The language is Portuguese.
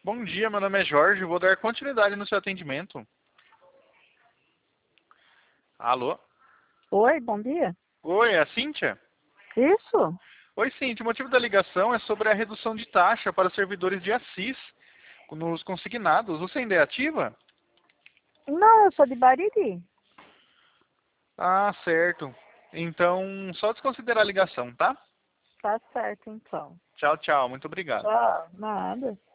Bom dia, meu nome é Jorge, vou dar continuidade no seu atendimento. Alô? Oi, bom dia. Oi, é a Cíntia? Isso? Oi, Cíntia, o motivo da ligação é sobre a redução de taxa para servidores de Assis nos consignados. Você ainda é ativa? Não, eu sou de Bariri. Ah, certo. Então, só desconsiderar a ligação, tá? Tá certo, então. Tchau, tchau. Muito obrigado. Tchau. Nada.